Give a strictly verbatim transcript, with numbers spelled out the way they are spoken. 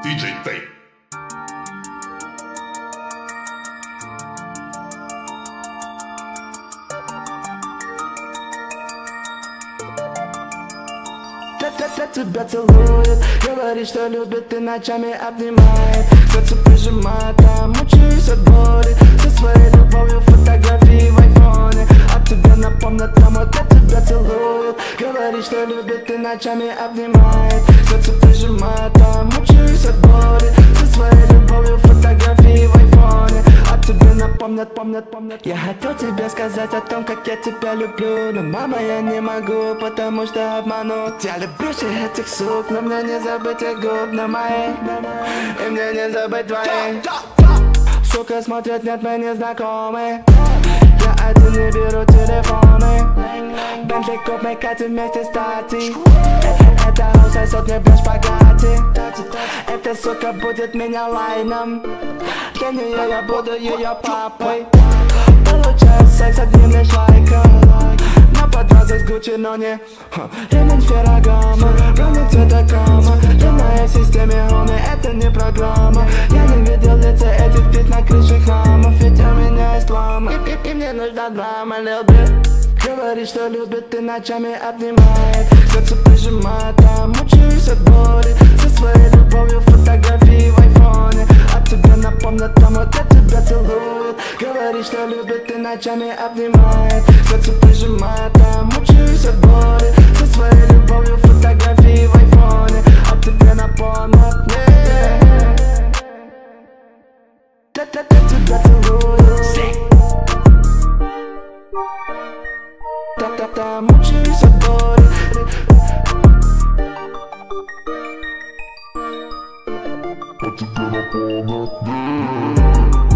ди джей Tape. Тебя целует, говорит, что любит и ночами обнимает. Сердце прижимает, а мучаюсь от боли. Со своей любовью фотографии в айфоне. А тебе напомнят, кому я тебя целует. Говорит, что любит и ночами обнимает. Сердце прижимает, а мучаюсь от боли. Со своей любовью фотографии в айфоне. А тебе напомнят, помнят, помнят. Я хотел тебе сказать о том, как я тебя люблю. Но, мама, я не могу, потому что обманут. Я люблю всех этих сук, но мне не забыть их губ на моих. И мне не забыть твоих. Сука смотрят, нет, мы не знакомы. Я один не беру телефоны. Бентли куп, мы катим вместе стати. Это хаус сосет мне без шпагати. Эта сука будет меня лайном. Для нее я буду ее папой. Получаю секс одним лишь лайком. На подвозах с Гуччи, но не ремень Феррагамо. Ровно цвета кама. В моей системе, homie, это не программа. Я не видел лица этих птиц на крыше хамов. Ведь у меня есть лама. И, и, и мне нужна драма, lil' bit. Говорит, что любит и ночами обнимает. Сердце прижимает, а мучаюсь от боли. Со своей любовью фотографии в айфоне. А тебе напомнят, кому я тебя целует. Говорит, что любит и ночами обнимает. Сердце прижимает, а мучаюсь от боли. Со своей любовью фотографии в айфоне. А тебе напомнят, yeah. Тебя целует. Та-та-та, мучаюсь от боли. А тебе напомнят, yeah.